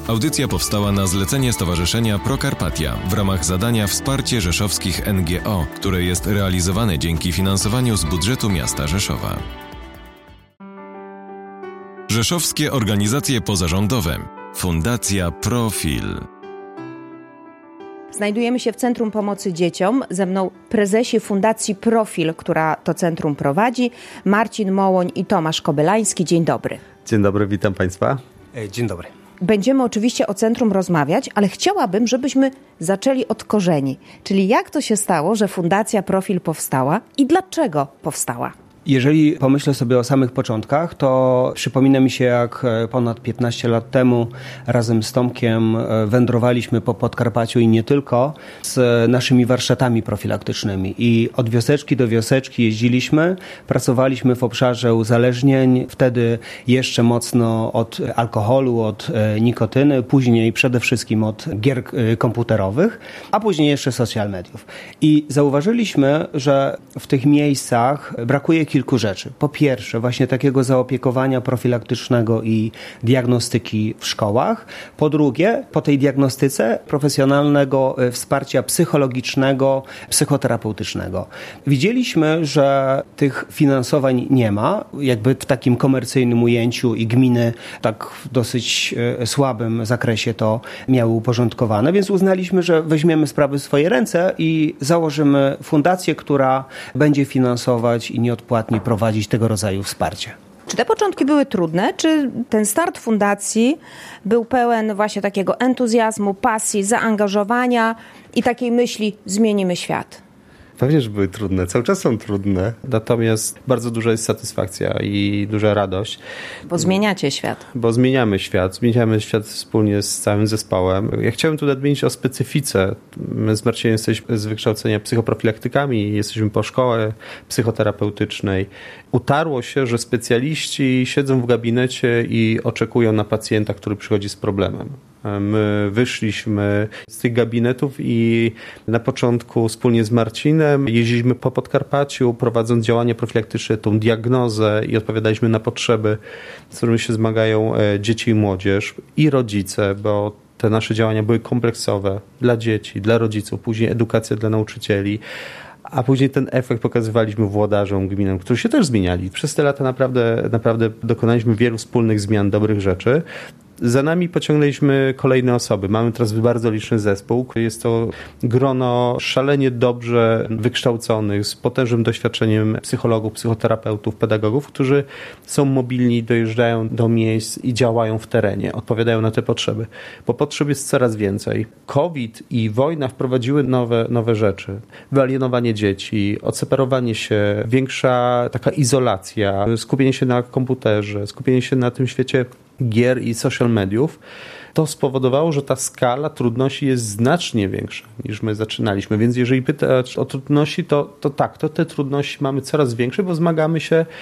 Audycja powstała na zlecenie Stowarzyszenia ProCarpatia w ramach zadania Wsparcie Rzeszowskich NGO, które jest realizowane dzięki finansowaniu z budżetu miasta Rzeszowa. Rzeszowskie organizacje pozarządowe. Fundacja Profil. Znajdujemy się w Centrum Pomocy Dzieciom. Ze mną prezesi Fundacji Profil, która to centrum prowadzi, Marcin Mołoń i Tomasz Kobylański. Dzień dobry. Dzień dobry, witam Państwa. Dzień dobry. Będziemy oczywiście o centrum rozmawiać, ale chciałabym, żebyśmy zaczęli od korzeni. Czyli jak to się stało, że Fundacja Profil powstała i dlaczego powstała? Jeżeli pomyślę sobie o samych początkach, to przypomina mi się, jak ponad 15 lat temu razem z Tomkiem wędrowaliśmy po Podkarpaciu i nie tylko, z naszymi warsztatami profilaktycznymi. I od wioseczki do wioseczki jeździliśmy, pracowaliśmy w obszarze uzależnień, wtedy jeszcze mocno od alkoholu, od nikotyny, później przede wszystkim od gier komputerowych, a później jeszcze social mediów. I zauważyliśmy, że w tych miejscach brakuje kilku rzeczy. Po pierwsze, właśnie takiego zaopiekowania profilaktycznego i diagnostyki w szkołach. Po drugie, po tej diagnostyce profesjonalnego wsparcia psychologicznego, psychoterapeutycznego. Widzieliśmy, że tych finansowań nie ma, jakby w takim komercyjnym ujęciu i gminy tak w dosyć słabym zakresie to miały uporządkowane, więc uznaliśmy, że weźmiemy sprawy w swoje ręce i założymy fundację, która będzie finansować i nieodpłatnie prowadzić tego rodzaju wsparcie. Czy te początki były trudne? Czy ten start fundacji był pełen właśnie takiego entuzjazmu, pasji, zaangażowania i takiej myśli zmienimy świat? Pewnie, że były trudne. Cały czas są trudne. Natomiast bardzo duża jest satysfakcja i duża radość. Bo zmieniacie świat. Bo zmieniamy świat. Zmieniamy świat wspólnie z całym zespołem. Ja chciałem tu nadmienić o specyfice. My z Marcinem jesteśmy z wykształcenia psychoprofilaktykami. Jesteśmy po szkole psychoterapeutycznej. Utarło się, że specjaliści siedzą w gabinecie i oczekują na pacjenta, który przychodzi z problemem. My wyszliśmy z tych gabinetów i na początku wspólnie z Marcinem jeździliśmy po Podkarpaciu, prowadząc działania profilaktyczne, tą diagnozę i odpowiadaliśmy na potrzeby, z którymi się zmagają dzieci i młodzież i rodzice, bo te nasze działania były kompleksowe dla dzieci, dla rodziców, później edukacja dla nauczycieli. A później ten efekt pokazywaliśmy włodarzom, gminom, którzy się też zmieniali. Przez te lata naprawdę dokonaliśmy wielu wspólnych zmian, dobrych rzeczy. Za nami pociągnęliśmy kolejne osoby. Mamy teraz bardzo liczny zespół. Jest to grono szalenie dobrze wykształconych, z potężnym doświadczeniem psychologów, psychoterapeutów, pedagogów, którzy są mobilni, dojeżdżają do miejsc i działają w terenie, odpowiadają na te potrzeby. Bo potrzeb jest coraz więcej. COVID i wojna wprowadziły nowe rzeczy. Wyalienowanie dzieci, odseparowanie się, większa taka izolacja, skupienie się na komputerze, skupienie się na tym świecie gier i social mediów, to spowodowało, że ta skala trudności jest znacznie większa niż my zaczynaliśmy. Więc jeżeli pytać o trudności, to te trudności mamy coraz większe, bo zmagamy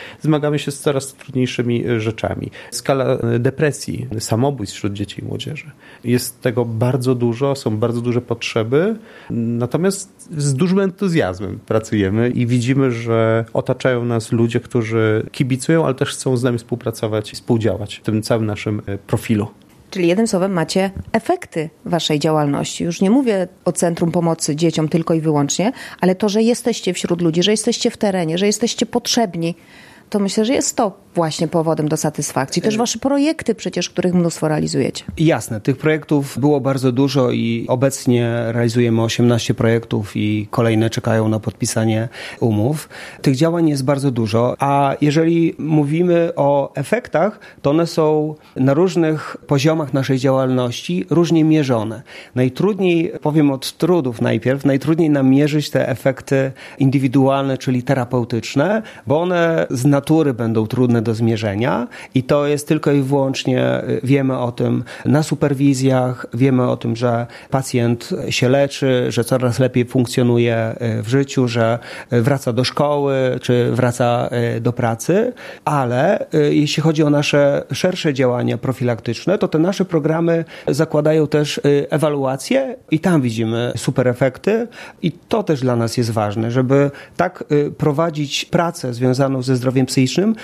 się z coraz trudniejszymi rzeczami. Skala depresji, samobójstw wśród dzieci i młodzieży. Jest tego bardzo dużo, są bardzo duże potrzeby, natomiast z dużym entuzjazmem pracujemy i widzimy, że otaczają nas ludzie, którzy kibicują, ale też chcą z nami współpracować i współdziałać w tym całym naszym profilu. Czyli jednym słowem macie efekty waszej działalności. Już nie mówię o Centrum Pomocy Dzieciom tylko i wyłącznie, ale to, że jesteście wśród ludzi, że jesteście w terenie, że jesteście potrzebni, to myślę, że jest to właśnie powodem do satysfakcji. Też wasze projekty przecież, których mnóstwo realizujecie. Jasne, tych projektów było bardzo dużo i obecnie realizujemy 18 projektów i kolejne czekają na podpisanie umów. Tych działań jest bardzo dużo, a jeżeli mówimy o efektach, to one są na różnych poziomach naszej działalności różnie mierzone. Najtrudniej, powiem od trudów najpierw, najtrudniej nam mierzyć te efekty indywidualne, czyli terapeutyczne, bo one z natury będą trudne do zmierzenia i to jest tylko i wyłącznie, wiemy o tym na superwizjach, wiemy o tym, że pacjent się leczy, że coraz lepiej funkcjonuje w życiu, że wraca do szkoły, czy wraca do pracy, ale jeśli chodzi o nasze szersze działania profilaktyczne, to te nasze programy zakładają też ewaluację i tam widzimy super efekty i to też dla nas jest ważne, żeby tak prowadzić pracę związaną ze zdrowiem psychicznym, żeby dało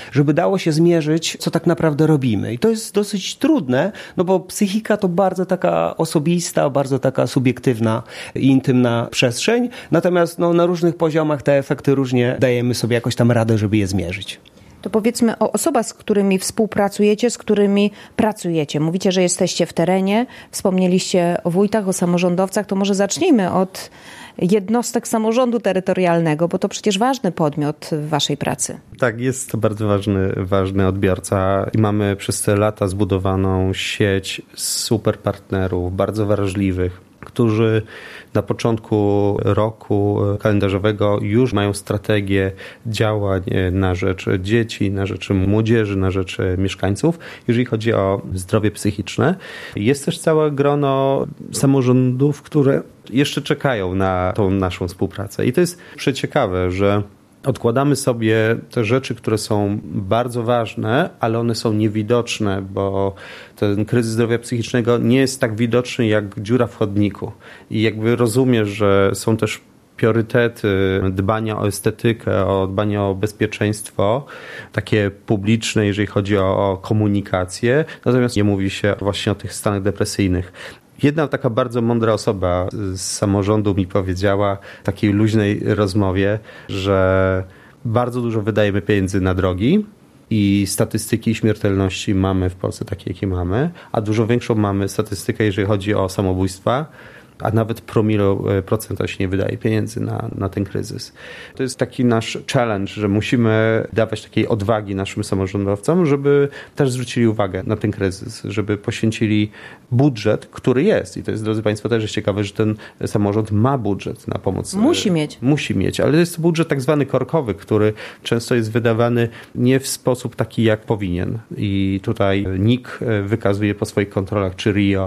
udało się zmierzyć, co tak naprawdę robimy. I to jest dosyć trudne, no bo psychika to bardzo taka osobista, bardzo taka subiektywna i intymna przestrzeń. Natomiast na różnych poziomach te efekty różnie dajemy sobie jakoś tam radę, żeby je zmierzyć. To powiedzmy o osobach, z którymi współpracujecie, z którymi pracujecie. Mówicie, że jesteście w terenie, wspomnieliście o wójtach, o samorządowcach, to może zacznijmy od jednostek samorządu terytorialnego, bo to przecież ważny podmiot w waszej pracy. Tak, jest to bardzo ważny odbiorca i mamy przez te lata zbudowaną sieć super partnerów, bardzo wrażliwych, którzy na początku roku kalendarzowego już mają strategię działań na rzecz dzieci, na rzecz młodzieży, na rzecz mieszkańców, jeżeli chodzi o zdrowie psychiczne. Jest też całe grono samorządów, które jeszcze czekają na tą naszą współpracę. I to jest przeciekawe, że odkładamy sobie te rzeczy, które są bardzo ważne, ale one są niewidoczne, bo ten kryzys zdrowia psychicznego nie jest tak widoczny jak dziura w chodniku. I jakby rozumiesz, że są też priorytety dbania o estetykę, o dbanie o bezpieczeństwo, takie publiczne, jeżeli chodzi o komunikację, natomiast nie mówi się właśnie o tych stanach depresyjnych. Jedna taka bardzo mądra osoba z samorządu mi powiedziała w takiej luźnej rozmowie, że bardzo dużo wydajemy pieniędzy na drogi i statystyki śmiertelności mamy w Polsce takie, jakie mamy, a dużo większą mamy statystykę, jeżeli chodzi o samobójstwa, a nawet promilą procenta się nie wydaje pieniędzy na ten kryzys. To jest taki nasz challenge, że musimy dawać takiej odwagi naszym samorządowcom, żeby też zwrócili uwagę na ten kryzys, żeby poświęcili budżet, który jest. I to jest, drodzy Państwo, też jest ciekawe, że ten samorząd ma budżet na pomoc. Musi mieć, ale jest to budżet tak zwany korkowy, który często jest wydawany nie w sposób taki, jak powinien. I tutaj NIK wykazuje po swoich kontrolach, czy RIO,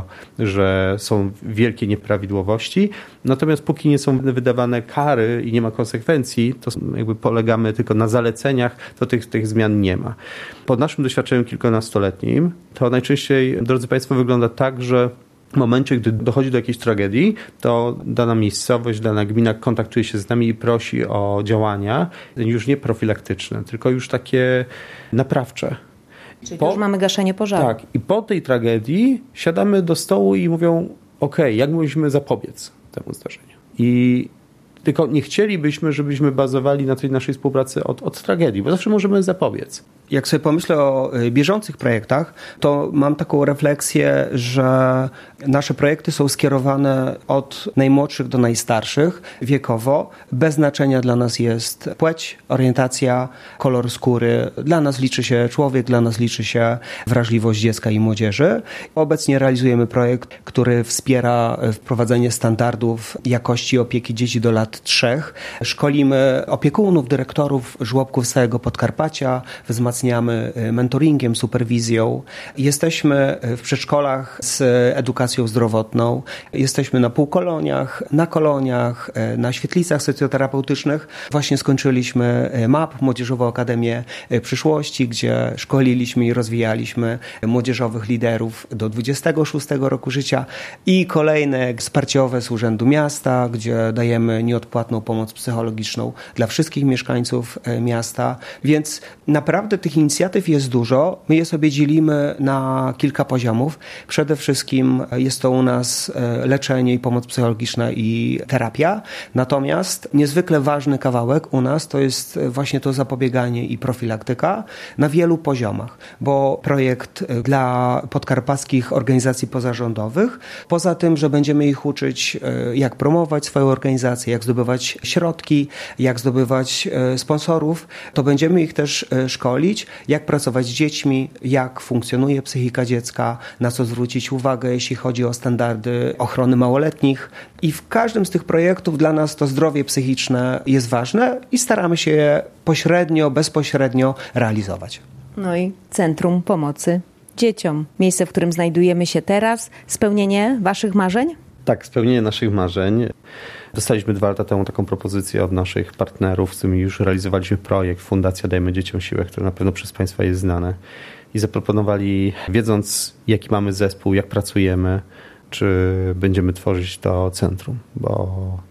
że są wielkie nieprawidłowości. Natomiast póki nie są wydawane kary i nie ma konsekwencji, to jakby polegamy tylko na zaleceniach, to tych zmian nie ma. Po naszym doświadczeniu kilkunastoletnim to najczęściej, drodzy Państwo, wygląda tak, że w momencie, gdy dochodzi do jakiejś tragedii, to dana miejscowość, dana gmina kontaktuje się z nami i prosi o działania już nie profilaktyczne, tylko już takie naprawcze. Czyli już mamy gaszenie pożaru. Tak. I po tej tragedii siadamy do stołu i mówią: okej, jak musimy zapobiec temu zdarzeniu? I tylko nie chcielibyśmy, żebyśmy bazowali na tej naszej współpracy od tragedii, bo zawsze możemy zapobiec. Jak sobie pomyślę o bieżących projektach, to mam taką refleksję, że nasze projekty są skierowane od najmłodszych do najstarszych wiekowo. Bez znaczenia dla nas jest płeć, orientacja, kolor skóry. Dla nas liczy się człowiek, dla nas liczy się wrażliwość dziecka i młodzieży. Obecnie realizujemy projekt, który wspiera wprowadzenie standardów jakości opieki dzieci do lat 3. Szkolimy opiekunów, dyrektorów żłobków z całego Podkarpacia, wzmacniamy mentoringiem, superwizją. Jesteśmy w przedszkolach z edukacją zdrowotną. Jesteśmy na półkoloniach, na koloniach, na świetlicach socjoterapeutycznych. Właśnie skończyliśmy MAP, Młodzieżową Akademię Przyszłości, gdzie szkoliliśmy i rozwijaliśmy młodzieżowych liderów do 26 roku życia i kolejne wsparciowe z Urzędu Miasta, gdzie dajemy nieodpłatną pomoc psychologiczną dla wszystkich mieszkańców miasta. Więc naprawdę tych inicjatyw jest dużo. My je sobie dzielimy na kilka poziomów. Przede wszystkim jest to u nas leczenie i pomoc psychologiczna i terapia. Natomiast niezwykle ważny kawałek u nas to jest właśnie to zapobieganie i profilaktyka na wielu poziomach, bo projekt dla podkarpackich organizacji pozarządowych, poza tym, że będziemy ich uczyć, jak promować swoją organizację, jak zdobywać środki, jak zdobywać sponsorów, to będziemy ich też szkolić, jak pracować z dziećmi, jak funkcjonuje psychika dziecka, na co zwrócić uwagę, jeśli chodzi o standardy ochrony małoletnich. I w każdym z tych projektów dla nas to zdrowie psychiczne jest ważne i staramy się je pośrednio, bezpośrednio realizować. No i Centrum Pomocy Dzieciom. Miejsce, w którym znajdujemy się teraz. Spełnienie waszych marzeń? Tak, spełnienie naszych marzeń. Dostaliśmy 2 lata temu taką propozycję od naszych partnerów, z którymi już realizowaliśmy projekt Fundacja Dajmy Dzieciom Siłę, które na pewno przez Państwa jest znane. I zaproponowali, wiedząc jaki mamy zespół, jak pracujemy, czy będziemy tworzyć to centrum, bo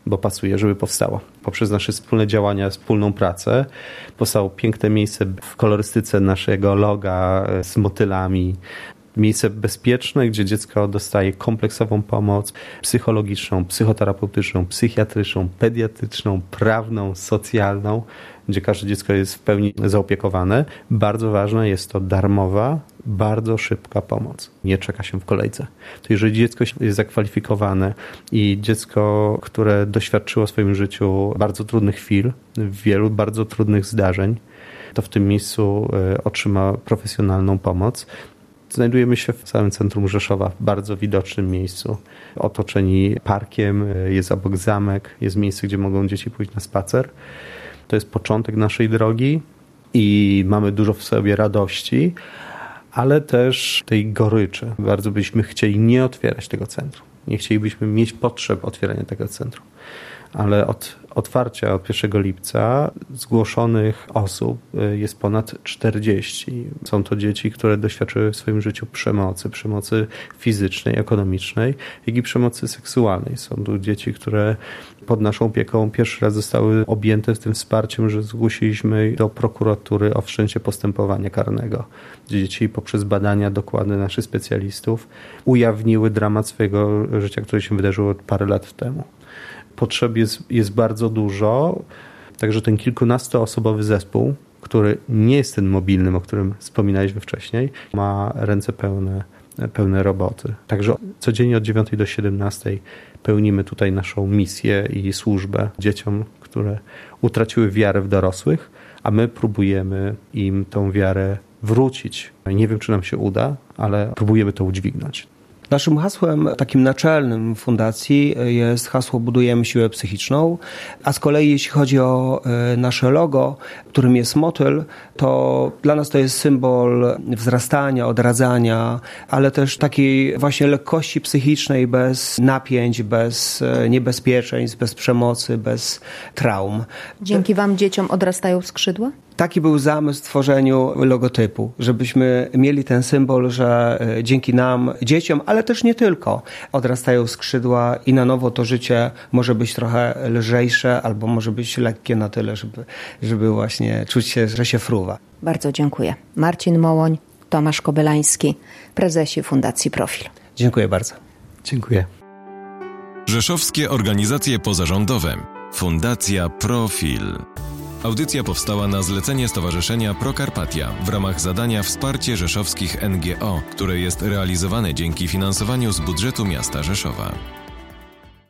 bo pasuje, żeby powstało. Poprzez nasze wspólne działania, wspólną pracę powstało piękne miejsce w kolorystyce naszego loga z motylami. Miejsce bezpieczne, gdzie dziecko dostaje kompleksową pomoc psychologiczną, psychoterapeutyczną, psychiatryczną, pediatryczną, prawną, socjalną, gdzie każde dziecko jest w pełni zaopiekowane. Bardzo ważne jest to darmowa, bardzo szybka pomoc. Nie czeka się w kolejce. To jeżeli dziecko jest zakwalifikowane i dziecko, które doświadczyło w swoim życiu bardzo trudnych chwil, wielu bardzo trudnych zdarzeń, to w tym miejscu otrzyma profesjonalną pomoc. Znajdujemy się w samym centrum Rzeszowa, w bardzo widocznym miejscu. Otoczeni parkiem, jest obok zamek, jest miejsce, gdzie mogą dzieci pójść na spacer. To jest początek naszej drogi i mamy dużo w sobie radości, ale też tej goryczy. Bardzo byśmy chcieli nie otwierać tego centrum. Nie chcielibyśmy mieć potrzeb otwierania tego centrum. Ale od otwarcia, od 1 lipca zgłoszonych osób jest ponad 40. Są to dzieci, które doświadczyły w swoim życiu przemocy fizycznej, ekonomicznej, jak i przemocy seksualnej. Są tu dzieci, które pod naszą opieką pierwszy raz zostały objęte tym wsparciem, że zgłosiliśmy do prokuratury o wszczęcie postępowania karnego. Dzieci poprzez badania dokładne naszych specjalistów ujawniły dramat swojego życia, które się wydarzyło parę lat temu. Potrzeb jest bardzo dużo, także ten kilkunastoosobowy zespół, który nie jest ten mobilnym, o którym wspominaliśmy wcześniej, ma ręce pełne roboty. Także codziennie od 9 do 17 pełnimy tutaj naszą misję i służbę dzieciom, które utraciły wiarę w dorosłych, a my próbujemy im tą wiarę wrócić. Nie wiem, czy nam się uda, ale próbujemy to udźwignąć. Naszym hasłem takim naczelnym fundacji jest hasło Budujemy siłę psychiczną, a z kolei jeśli chodzi o nasze logo, którym jest motyl, to dla nas to jest symbol wzrastania, odradzania, ale też takiej właśnie lekkości psychicznej, bez napięć, bez niebezpieczeństw, bez przemocy, bez traum. Dzięki wam dzieciom odrastają skrzydła? Taki był zamysł w tworzeniu logotypu, żebyśmy mieli ten symbol, że dzięki nam, dzieciom, ale też nie tylko, odrastają skrzydła i na nowo to życie może być trochę lżejsze albo może być lekkie na tyle, żeby właśnie czuć się, że się fruwa. Bardzo dziękuję. Marcin Mołoń, Tomasz Kobylański, prezesi Fundacji Profil. Dziękuję bardzo. Dziękuję. Rzeszowskie organizacje pozarządowe. Fundacja Profil. Audycja powstała na zlecenie Stowarzyszenia Prokarpatia w ramach zadania Wsparcie rzeszowskich NGO, które jest realizowane dzięki finansowaniu z budżetu miasta Rzeszowa.